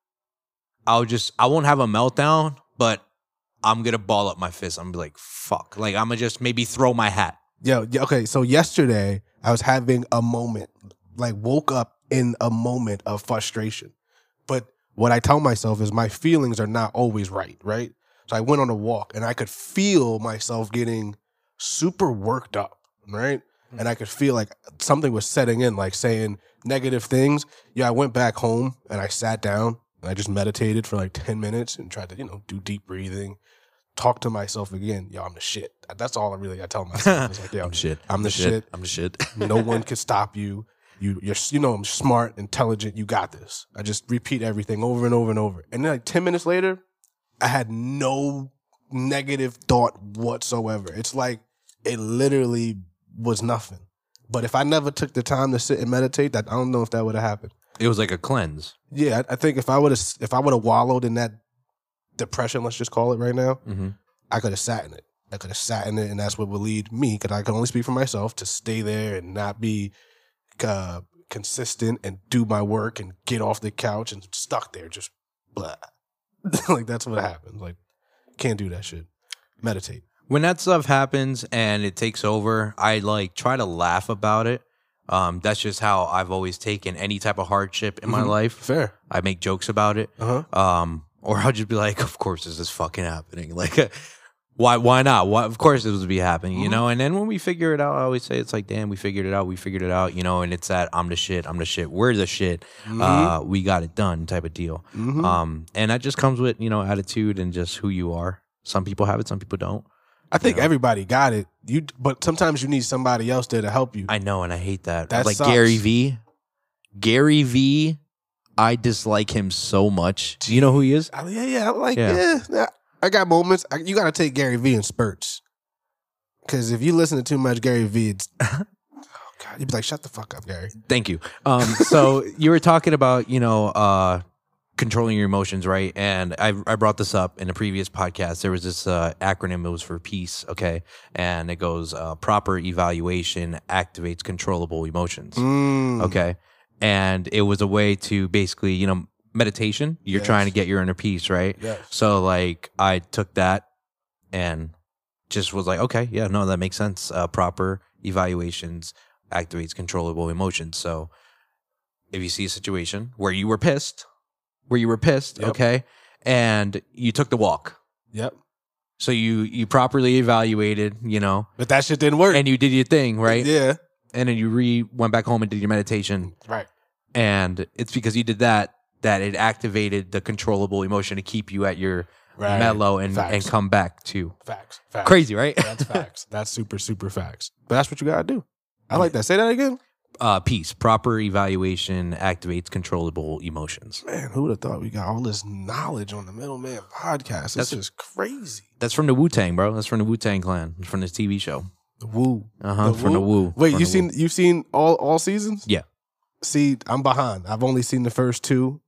I'll just I won't have a meltdown, but I'm gonna ball up my fist. I'm gonna be like, fuck. Like I'm gonna just maybe throw my hat. Yeah, yeah, okay. So yesterday I was having a moment, like woke up in a moment of frustration. But what I tell myself is my feelings are not always right, right? So I went on a walk and I could feel myself getting super worked up, right? And I could feel like something was setting in, like saying negative things. Yeah, I went back home and I sat down and I just meditated for like ten minutes and tried to, you know, do deep breathing, talk to myself again. Yo, I'm the shit. That's all I really I tell myself. It's like, yo, I'm the shit. I'm the shit. I'm the shit. No one can stop you. You, you're, you know, I'm smart, intelligent. You got this. I just repeat everything over and over and over. And then, like ten minutes later, I had no negative thought whatsoever. It's like it literally was nothing. But if I never took the time to sit and meditate, that I don't know if that would have happened. It was like a cleanse. Yeah, I, I think if I would have, if I would have wallowed in that depression, let's just call it right now, Mm-hmm. I could have sat in it. I could have sat in it, and that's what would lead me, because I can only speak for myself, to stay there and not be uh, consistent and do my work and get off the couch and stuck there just blah. Like that's what happens. Like can't do that shit. Meditate. When that stuff happens and it takes over, I like try to laugh about it. Um, that's just how I've always taken any type of hardship in my Mhm. life. Fair. I make jokes about it. Uh huh. Um, or I'll just be like, of course this is fucking happening. Like, why why not? Why, of course this would be happening, you Mhm. know? And then when we figure it out, I always say it's like, damn, we figured it out. We figured it out, you know? And it's that I'm the shit. I'm the shit. We're the shit. Uh, we got it done type of deal. Mhm. Um, and that just comes with, you know, attitude and just who you are. Some people have it, some people don't. I think you know. everybody got it. You, but sometimes you need somebody else there to help you. I know, and I hate that. That like sucks. Gary V. Gary V. I dislike him so much. Do you know who he is? I- yeah, yeah. I'm like, Yeah. yeah. yeah, I got moments. I, you got to take Gary V in spurts. Because if you listen to too much Gary V, it's, oh God, you'd be like, shut the fuck up, Gary. Thank you. Um, so you were talking about, you know, uh, controlling your emotions, right? And I, I brought this up in a previous podcast. There was this uh, acronym. It was for PEACE, okay? And it goes, uh, proper evaluation activates controllable emotions, Mm. okay? And it was a way to basically, you know, meditation. You're Yes. trying to get your inner peace, right? Yes. So like I took that and just was like, okay, yeah, no, that makes sense. Uh, proper evaluations activates controllable emotions. So if you see a situation where you were pissed, where you were pissed, Yep. okay, and you took the walk. Yep. So you you properly evaluated, you know, But that shit didn't work. and you did your thing, right? Yeah. And then you re went back home and did your meditation. Right. And it's because you did that that it activated the controllable emotion to keep you at your Right. mellow and, Facts. and come back to Facts. Facts. crazy, right? That's facts. That's super, super facts. But that's what you gotta do. I like that. Say that again. uh, peace. Proper evaluation activates controllable emotions. Man, who would have thought we got all this knowledge on the Middleman podcast? This That's- is crazy. That's from the Wu Tang, bro. That's from the Wu Tang Clan. It's from this T V show. The Woo. Uh huh. The From the Wu. Wait, From you the seen Wu. you've seen all all seasons? Yeah. See, I'm behind. I've only seen the first two,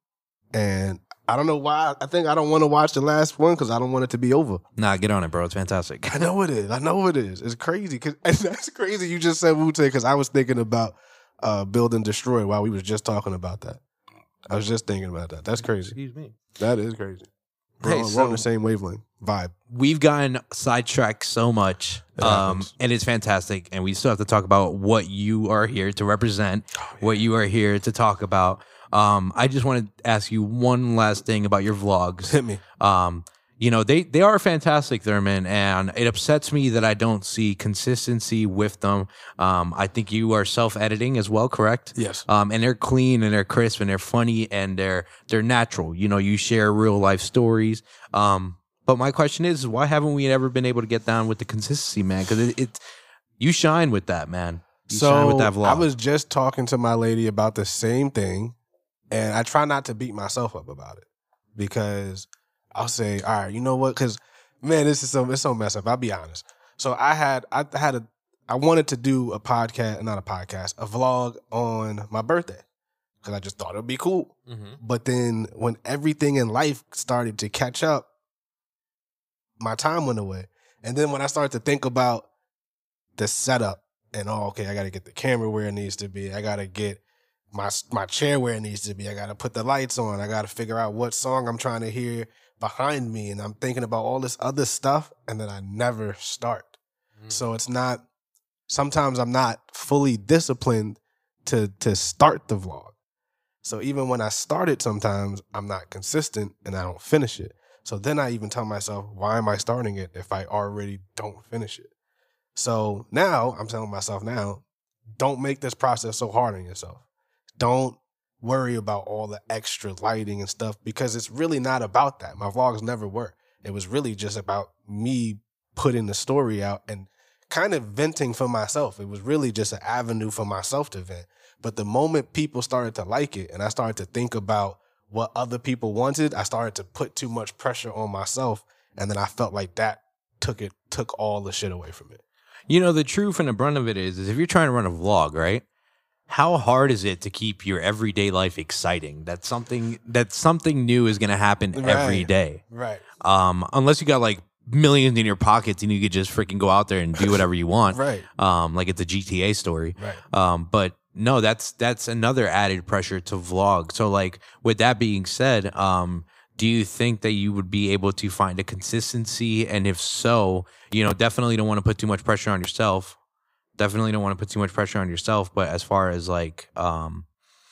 and I don't know why. I think I don't want to watch the last one because I don't want it to be over. Nah, get on it, bro. It's fantastic. I know it is. I know it is. It's crazy. Cause, and that's crazy. You just said Wu Tang because I was thinking about uh, Build and Destroy while we was just talking about that. I was just thinking about that. That's crazy. Excuse me. That is crazy. We're, Hey, on, we're so- on the same wavelength vibe. We've gotten sidetracked so much, It um, happens. and it's fantastic. And we still have to talk about what you are here to represent, Oh, what you are here to talk about. Um, I just want to ask you one last thing about your vlogs. Hit me. Um, you know, they they are fantastic, Thurman, and it upsets me that I don't see consistency with them. Um, I think you are self-editing as well, correct? Yes. Um, and they're clean and they're crisp and they're funny and they're they're natural. You know, you share real life stories. Um, but my question is, why haven't we ever been able to get down with the consistency, man? Because it, it you shine with that, man. You shine So with that vlog. I was just talking to my lady about the same thing, and I try not to beat myself up about it because I'll say, all right, you know what? Because man, this is so it's so messed up. I'll be honest. So I had I had a I wanted to do a podcast, not a podcast, a vlog on my birthday because I just thought it would be cool. Mhm. But then when everything in life started to catch up, my time went away. And then when I started to think about the setup and oh, okay, I got to get the camera where it needs to be. I got to get my my chair where it needs to be. I got to put the lights on. I got to figure out what song I'm trying to hear behind me. And I'm thinking about all this other stuff, and then I never start. Mm. So it's not, sometimes I'm not fully disciplined to to start the vlog. So even when I start it, sometimes I'm not consistent and I don't finish it. So then I even tell myself, why am I starting it if I already don't finish it? So now I'm telling myself now, don't make this process so hard on yourself. Don't worry about all the extra lighting and stuff because it's really not about that. My vlogs never were. It was really just about me putting the story out and kind of venting for myself. It was really just an avenue for myself to vent. But the moment people started to like it and I started to think about what other people wanted, I started to put too much pressure on myself. And then I felt like that took it, took all the shit away from it. You know, the truth and the brunt of it is, is if you're trying to run a vlog, right? How hard is it to keep your everyday life exciting? That something that something new is going to happen every Right. day. Right. Um, unless you got like millions in your pockets and you could just freaking go out there and do whatever you want. Right. Um, like it's a G T A story. Right. Um, but no, that's that's another added pressure to vlog. So like with that being said, um, do you think that you would be able to find a consistency? And if so, you know, definitely don't want to put too much pressure on yourself. Definitely don't want to put too much pressure on yourself. But as far as like um,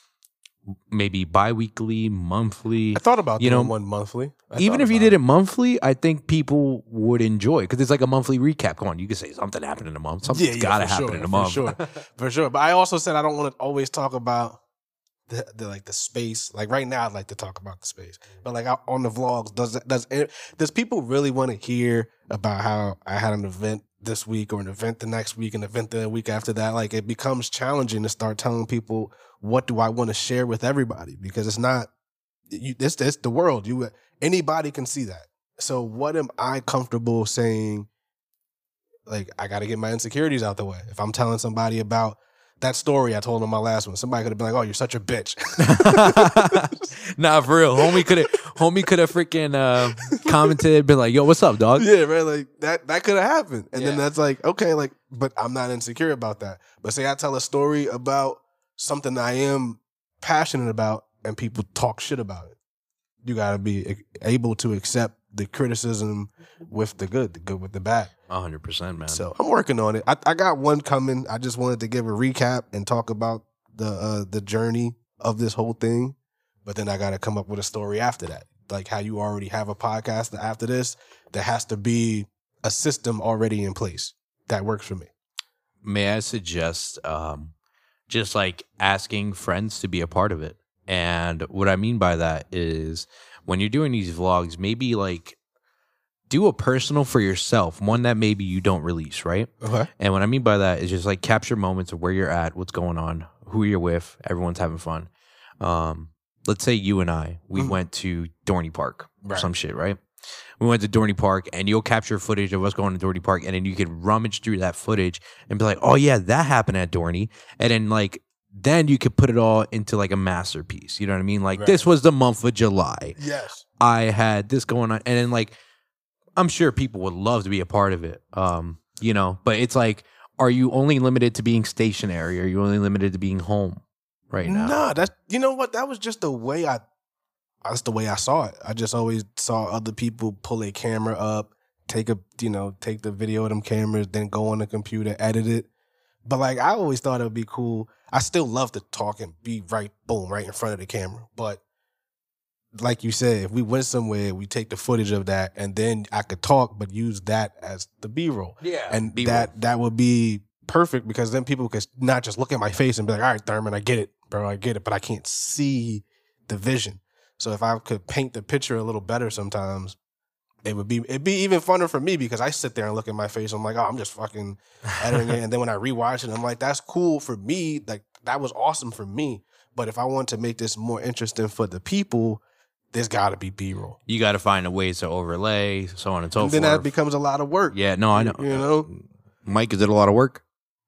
maybe bi-weekly, monthly, I thought about You doing know, one monthly. I even thought if you about did it monthly, I think people would enjoy because it's like a monthly recap. Come on, you could say something happened in a month. Something's got to for happen sure, in a for month. sure, for sure. But I also said I don't want to always talk about the, the like the space. Like right now, I'd like to talk about the space. But like out on the vlogs, does does does people really want to hear about how I had an event this week or an event the next week, an event the week after that? Like it becomes challenging to start telling people what do I want to share with everybody because it's not. You, it's, it's the world. You anybody can see that. So what am I comfortable saying? Like I got to get my insecurities out the way. If I'm telling somebody about that story I told on my last one, somebody could have been like, "Oh, you're such a bitch." Nah, for real, homie could have, homie could have freaking uh, commented, been like, "Yo, what's up, dog?" Yeah, right. Like that that could have happened, and then Yeah. that's like okay, like, but I'm not insecure about that. But say I tell a story about something I am passionate about, and people talk shit about it. You got to be able to accept the criticism with the good, the good with the bad. A hundred percent, man. So I'm working on it. I, I got one coming. I just wanted to give a recap and talk about the uh, the journey of this whole thing. But then I got to come up with a story after that. Like how you already have a podcast after this, there has to be a system already in place that works for me. May I suggest um, just like asking friends to be a part of it? And what I mean by that is when you're doing these vlogs, maybe like do a personal for yourself, one that maybe you don't release, right? Okay. And what I mean by that is just like capture moments of where you're at, what's going on, who you're with, everyone's having fun. Um, let's say you and I, we Mhm. went to Dorney Park or Right. some shit, right? We went to Dorney Park and you'll capture footage of us going to Dorney Park and then you can rummage through that footage and be like, oh yeah, that happened at Dorney. And then like, then you could put it all into like a masterpiece. You know what I mean? Like Right. this was the month of July. Yes. I had this going on. And then like, I'm sure people would love to be a part of it. Um, you know, but it's like, are you only limited to being stationary? Are you only limited to being home right now? Nah, that's you know what? That was just the way I that's the way I saw it. I just always saw other people pull a camera up, take a you know take the video of them cameras, then go on the computer, edit it. But like I always thought it would be cool. I still love to talk and be right, boom, right in front of the camera. But like you said, if we went somewhere, we take the footage of that, and then I could talk, but use that as the B-roll. Yeah, and B-roll. that that would be perfect because then people could not just look at my face and be like, "All right, Thurman, I get it, bro, I get it," but I can't see the vision. So if I could paint the picture a little better, sometimes it would be it'd be even funner for me because I sit there and look at my face. I'm like, "Oh, I'm just fucking editing it," and then when I rewatch it, I'm like, "That's cool for me. Like that was awesome for me." But if I want to make this more interesting for the people, there's got to be B-roll. You got to find a ways to overlay, so on and so And forth. then that becomes a lot of work. Yeah, no, I know. You know? Mike, is it a lot of work?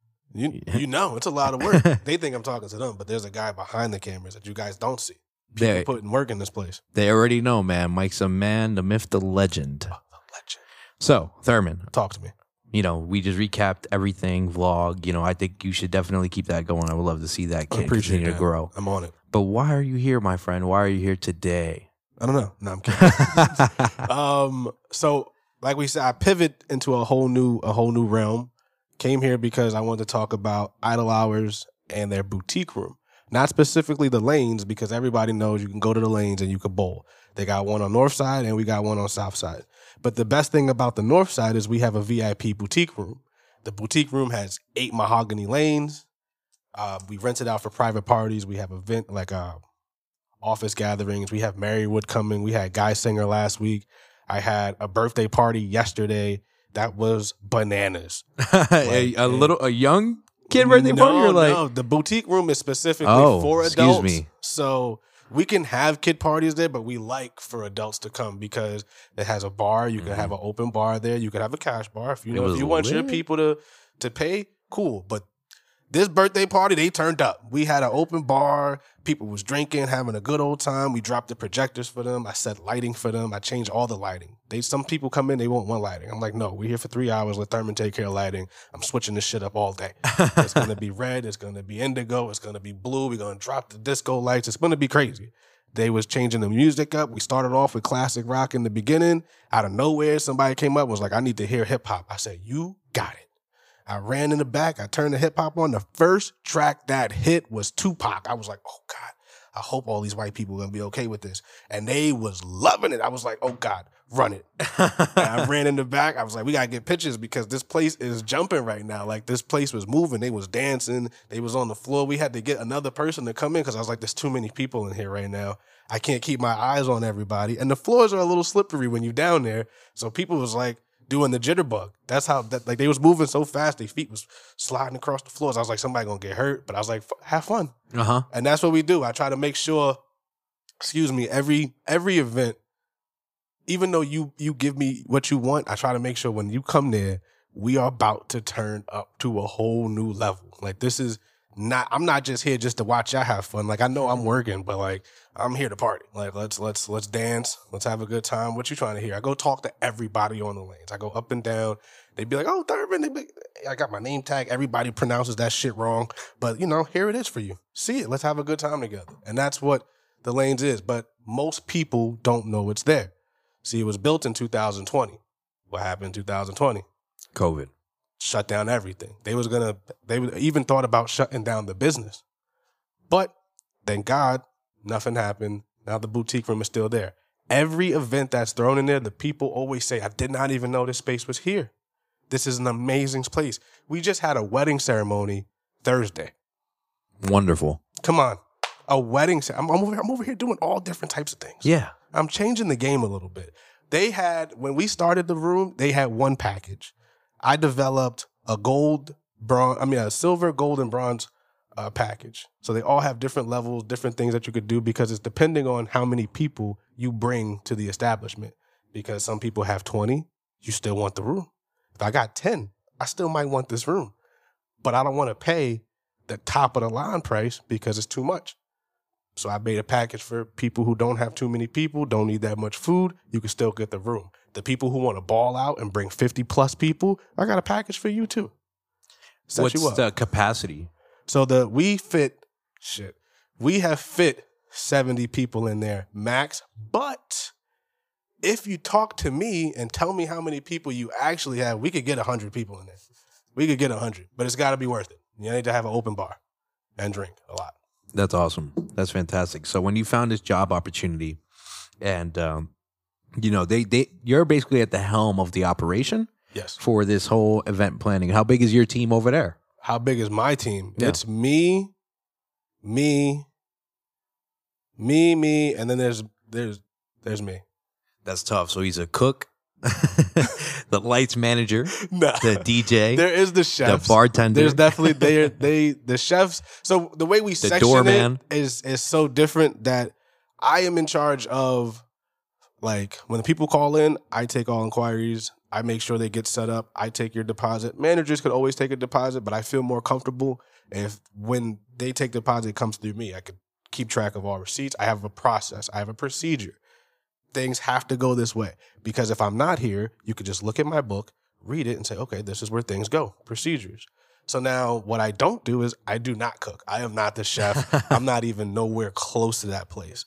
You you know, it's a lot of work. They think I'm talking to them, but there's a guy behind the cameras that you guys don't see. People They, putting work in this place. they already know, man. Mike's a man, the myth, the legend. Oh, the legend. So, Thurman, Talk to me. you know, we just recapped everything, vlog. You know, I think you should definitely keep that going. I would love to see that I kid appreciate continue that. to grow. I'm on it. But why are you here, my friend? Why are you here today? I don't know. No, I'm kidding. um, so like we said, I pivot into a whole new a whole new realm. Came here because I wanted to talk about Idle Hours and their boutique room. Not specifically the lanes, because everybody knows you can go to the lanes and you can bowl. They got one on North Side and we got one on South Side. But the best thing about the North Side is we have a V I P boutique room. The boutique room has eight mahogany lanes. Uh, we rent it out for private parties. We have event like uh, office gatherings. We have Marywood coming. We had Guy Singer last week. I had a birthday party yesterday. That was bananas. a, a little, a young kid birthday no, party? Or like, no, the boutique room is specifically Oh, for excuse adults. me. So we can have kid parties there, but we like for adults to come because it has a bar. You can have an open bar there. You can have a cash bar if you It know if was you want your lit. people to to pay. Cool, but this birthday party, they turned up. We had an open bar. People was drinking, having a good old time. We dropped the projectors for them. I set lighting for them. I changed all the lighting. They some people come in, they want one lighting. I'm like, no, we're here for three hours. Let Thurman take care of lighting. I'm switching this shit up all day. It's gonna be red. It's gonna be indigo. It's gonna be blue. We're gonna drop the disco lights. It's gonna be crazy. They was changing the music up. We started off with classic rock in the beginning. Out of nowhere, somebody came up was like, I need to hear hip hop. I said, you got it. I ran in the back. I turned the hip hop on. The first track that hit was Tupac. I was like, oh God, I hope all these white people are gonna be okay with this. And they was loving it. I was like, oh God, run it. And I ran in the back. I was like, we gotta get pictures because this place is jumping right now. Like this place was moving. They was dancing. They was on the floor. We had to get another person to come in because I was like, there's too many people in here right now. I can't keep my eyes on everybody. And the floors are a little slippery when you're down there. So people was like, doing the jitterbug. That's how that like they was moving so fast, their feet was sliding across the floors. I was like, somebody gonna get hurt, but I was like, have fun. uh huh. And that's what we do. I try to make sure, excuse me, every every event, even though you you give me what you want, I try to make sure when you come there, we are about to turn up to a whole new level. Like this is not. I'm not just here just to watch y'all have fun. Like I know I'm working, but like I'm here to party. Like let's let's let's dance. Let's have a good time. What you trying to hear? I go talk to everybody on the lanes. I go up and down. They be like, "Oh, Thurman." They be, I got my name tag. Everybody pronounces that shit wrong, but you know, here it is for you. See it. Let's have a good time together. And that's what the lanes is. But most people don't know it's there. See, it was built in two thousand twenty. What happened in two thousand twenty? COVID. Shut down everything. They was gonna. They even thought about shutting down the business, but thank God. Nothing happened. Now the boutique room is still there. Every event that's thrown in there, the people always say, I did not even know this space was here. This is an amazing place. We just had a wedding ceremony Thursday. Wonderful. Come on. A wedding ceremony. I'm, I'm, over, I'm over here doing all different types of things. Yeah. I'm changing the game a little bit. They had, when we started the room, they had one package. I developed a gold, bronze, I mean a silver, gold, and bronze Uh, package. So they all have different levels, different things that you could do because it's depending on how many people you bring to the establishment. Because some people have twenty, you still want the room. If I got ten, I still might want this room. But I don't want to pay the top of the line price because it's too much. So I made a package for people who don't have too many people, don't need that much food, you can still get the room. The people who want to ball out and bring fifty plus people, I got a package for you too. Set What's you up. the capacity? So the we fit shit. We have fit seventy people in there max. But if you talk to me and tell me how many people you actually have, we could get one hundred people in there. We could get one hundred, but it's got to be worth it. You need to have an open bar and drink a lot. That's awesome. That's fantastic. So when you found this job opportunity and, um, you know, they, they you're basically at the helm of the operation Yes. for this whole event planning. How big is your team over there? How big is my team? Yeah. It's me, me, me, me, and then there's there's there's me. That's tough. So he's a cook, the lights manager, Nah. the D J, There is the the chefs. bartender. There's definitely they they the chefs. So the way we section doorman. it is is so different that I am in charge of, like, when the people call in, I take all inquiries. I make sure they get set up. I take your deposit. Managers could always take a deposit, but I feel more comfortable if when they take deposit, it comes through me. I could keep track of all receipts. I have a process. I have a procedure. Things have to go this way, because if I'm not here, you could just look at my book, read it, and say, okay, this is where things go, procedures. So now what I don't do is I do not cook. I am not the chef. I'm not even nowhere close to that place.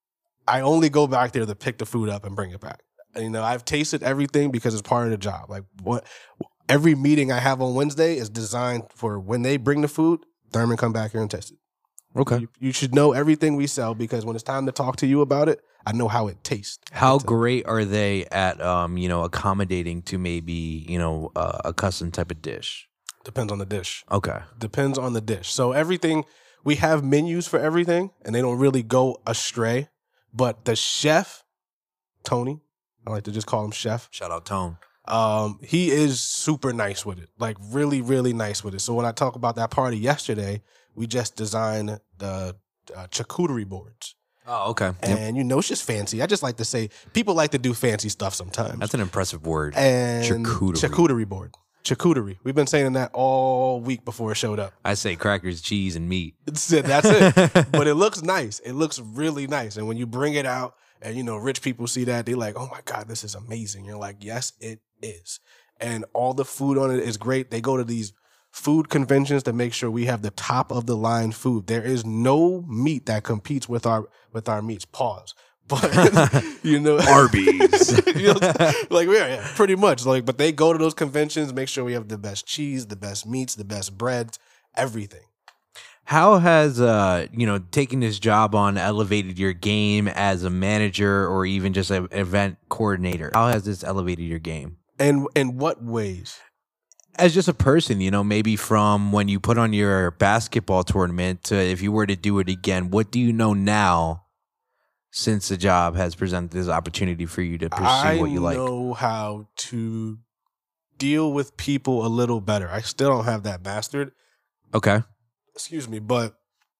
I only go back there to pick the food up and bring it back. You know, I've tasted everything because it's part of the job. Like, what every meeting I have on Wednesday is designed for when they bring the food, Thurman come back here and test it. Okay. You, you should know everything we sell, because when it's time to talk to you about it, I know how it tastes. How great are they at, um, you know, accommodating to maybe, you know, uh, a custom type of dish? Depends on the dish. Okay. Depends on the dish. So everything, we have menus for everything, and they don't really go astray. But the chef, Tony, I like to just call him Chef. Shout out Tone. Um, he is super nice with it, like really, really nice with it. So when I talk about that party yesterday, we just designed the uh, charcuterie boards. Oh, okay. And, Yep. you know, it's just fancy. I just like to say, people like to do fancy stuff sometimes. That's an impressive word. and charcuterie. charcuterie board. Charcuterie. We've been saying that all week before it showed up. I say crackers, cheese, and meat. That's it. That's it. But it looks nice. It looks really nice. And when you bring it out and, you know, rich people see that, they're like, oh my God, this is amazing. You're like, yes, it is. And all the food on it is great. They go to these food conventions to make sure we have the top of the line food. There is no meat that competes with our with our meats. Pause. But you know, Arby's. you know, like we are, yeah, pretty much. Like, but they go to those conventions, make sure we have the best cheese, the best meats, the best breads, everything. How has uh you know taking this job on elevated your game as a manager or even just an event coordinator? How has this elevated your game? And in what ways? As just a person, you know, maybe from when you put on your basketball tournament to if you were to do it again, what do you know now since the job has presented this opportunity for you to pursue I what you like? know how to deal with people a little better. I still don't have that mastered. Okay. Excuse me, but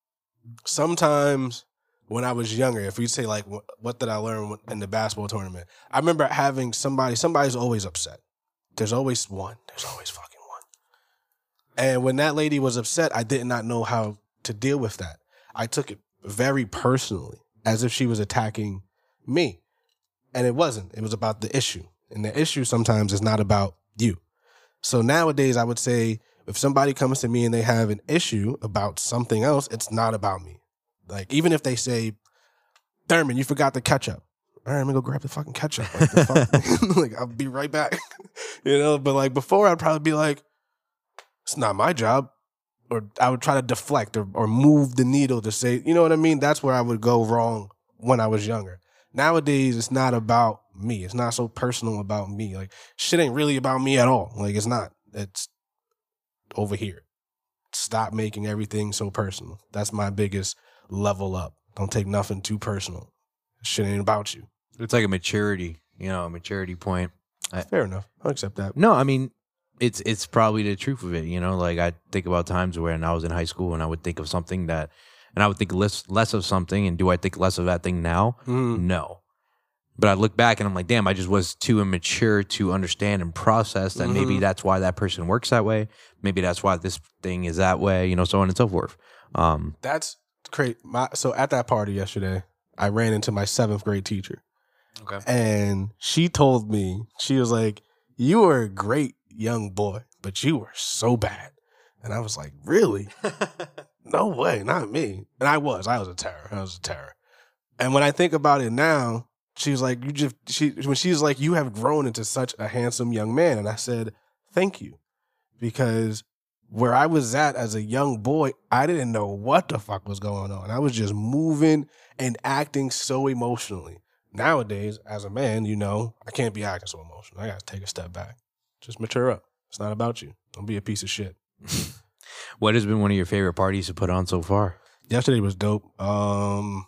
sometimes when I was younger, if we say like, what, what did I learn in the basketball tournament? I remember having somebody, somebody's always upset. There's always one. There's always fucking one. And when that lady was upset, I did not know how to deal with that. I took it very personally, as if she was attacking me. And it wasn't. It was about the issue. And the issue sometimes is not about you. So nowadays, I would say, if somebody comes to me and they have an issue about something else, it's not about me. Like, even if they say, Thurman, you forgot the ketchup. All right, I'm gonna go grab the fucking ketchup. Like, the fuck? Like, I'll be right back. You know, but like before, I'd probably be like, it's not my job. Or I would try to deflect or, or move the needle to say, you know what I mean? That's where I would go wrong when I was younger. Nowadays, it's not about me. It's not so personal about me. Like, shit ain't really about me at all. Like, it's not. It's over here. Stop making everything so personal. That's my biggest level up. Don't take nothing too personal. Shit ain't about you. It's like a maturity, you know, a maturity point. I, Fair enough. I'll accept that. No, I mean, it's it's probably the truth of it. You know, like I think about times when I was in high school and I would think of something that, and I would think less less of something. And do I think less of that thing now? Mm. No. But I look back and I'm like, damn, I just was too immature to understand and process that. Mhm. Maybe that's why that person works that way. Maybe that's why this thing is that way. You know, so on and so forth. Um, That's great. My, so at that party yesterday, I ran into my seventh grade teacher. okay. And she told me, she was like, you were a great young boy, but you were so bad. And I was like, really? no way, not me. And I was, I was a terror. I was a terror. And when I think about it now, she's like, you just, she, when she's like, you have grown into such a handsome young man. And I said, thank you. Because where I was at as a young boy, I didn't know what the fuck was going on. I was just moving and acting so emotionally. Nowadays, as a man, you know, I can't be acting so emotional. I got to take a step back. Just mature up. It's not about you. Don't be a piece of shit. What has been one of your favorite parties to put on so far? Yesterday was dope. Um,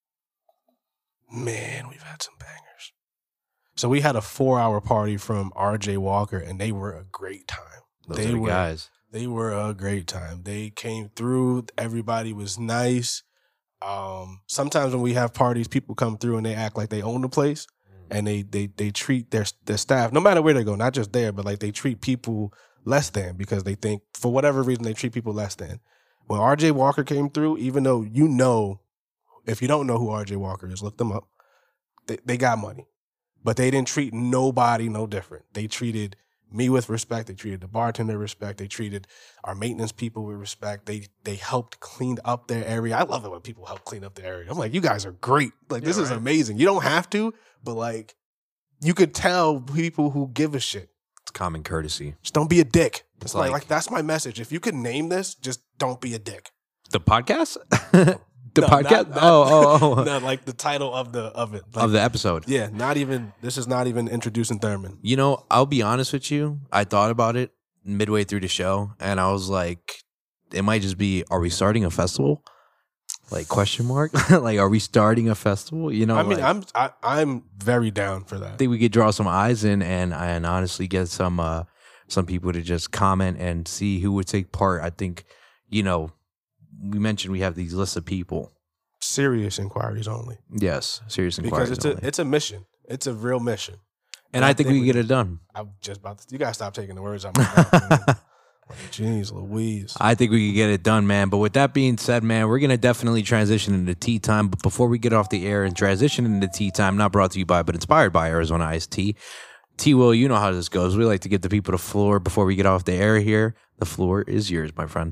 man, we've had some bangers. So we had a four-hour party from R J Walker, and they were a great time. Those they are the were, guys. They were a great time. They came through. Everybody was nice. Um, sometimes when we have parties, people come through and they act like they own the place, and they they they treat their their staff, no matter where they go, not just there, but like they treat people less than because they think for whatever reason they treat people less than. When R J Walker came through, even though you know, if you don't know who R J Walker is, look them up. They they got money, but they didn't treat nobody no different. They treated me with respect. They treated the bartender with respect. They treated our maintenance people with respect. They they helped clean up their area. I love it when people help clean up their area. I'm like, you guys are great. Like, this Yeah, is right. amazing. You don't have to, but like, you could tell people who give a shit. It's common courtesy. Just don't be a dick. It's It's like, like- like that's my message. If you could name this, just don't be a dick. The podcast? the No, podcast? not- not- oh, oh, oh. No, like the title of the of it. Like, Of the episode. yeah, not even. This is not even introducing Thurman. You know, I'll be honest with you. I thought about it midway through the show, and I was like, it might just be, are we starting a festival? Like, question mark? Like, are we starting a festival? You know, I mean, like, I'm I, I'm very down for that. I think we could draw some eyes in and and honestly get some uh some people to just comment and see who would take part. I think, you know, we mentioned we have these lists of people. Serious inquiries only, Yes, serious because inquiries it's only. a it's a mission. It's a real mission. and I think we can get it done. I'm just about to. You gotta stop taking the words out my mouth. man. Like, jeez, Louise. I think we can get it done, man. But with that being said, man, we're gonna definitely transition into tea time. But before we get off the air and transition into tea time, not brought to you by, but inspired by Arizona Iced Tea. T Will, you know how this goes. We like to give the people the floor before we get off the air here. The floor is yours, my friend.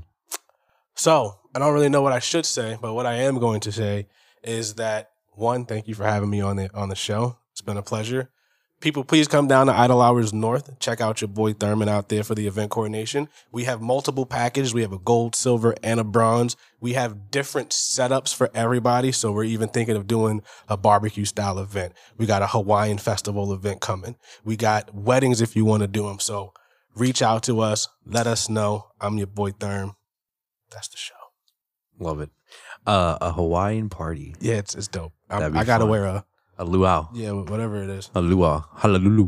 So I don't really know what I should say, but what I am going to say is that one, thank you for having me on the on the show. It's been a pleasure. People, please come down to Idle Hours North. Check out your boy Thurman out there for the event coordination. We have multiple packages. We have a gold, silver, and a bronze. We have different setups for everybody. So we're even thinking of doing a barbecue style event. We got a Hawaiian festival event coming. We got weddings if you want to do them. So reach out to us. Let us know. I'm your boy Thurm. That's the show. Love it. Uh, a Hawaiian party. Yeah, it's it's dope. I, That'd be I gotta fun. wear a A luau. yeah, whatever it is. A luau. Hallelujah.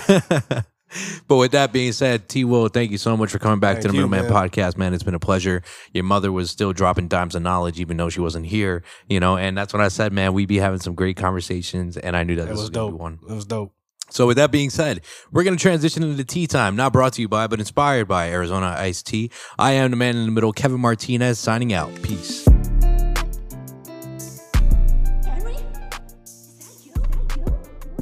But with that being said, T Will, thank you so much for coming back Thank to the you, Middleman man. Podcast, man. It's been a pleasure. Your mother was still dropping dimes of knowledge, even though she wasn't here, you know. And that's when I said, man, we'd be having some great conversations, and I knew that It this was, was going to dope. be one. It was dope. So with that being said, we're going to transition into tea time, not brought to you by, but inspired by Arizona Iced Tea. I am the man in the middle, Kevin Martinez, signing out. Peace. Henry? Is that you? That you?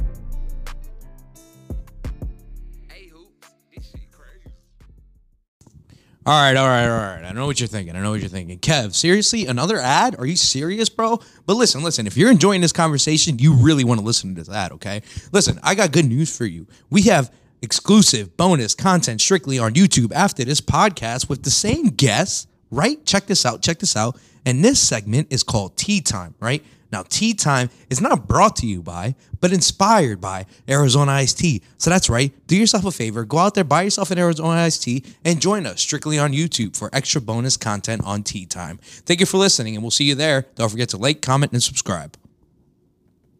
All right, all right, all right. I know what you're thinking. I know what you're thinking. Kev, seriously? Another ad? Are you serious, bro? But listen, listen, if you're enjoying this conversation, you really want to listen to this ad, okay? Listen, I got good news for you. We have exclusive bonus content strictly on YouTube after this podcast with the same guests, right? Check this out, check this out. And this segment is called Tea Time, right? Now, Tea Time is not brought to you by, but inspired by Arizona Iced Tea. So that's right. Do yourself a favor. Go out there, buy yourself an Arizona Iced Tea, and join us strictly on YouTube for extra bonus content on Tea Time. Thank you for listening, and we'll see you there. Don't forget to like, comment, and subscribe.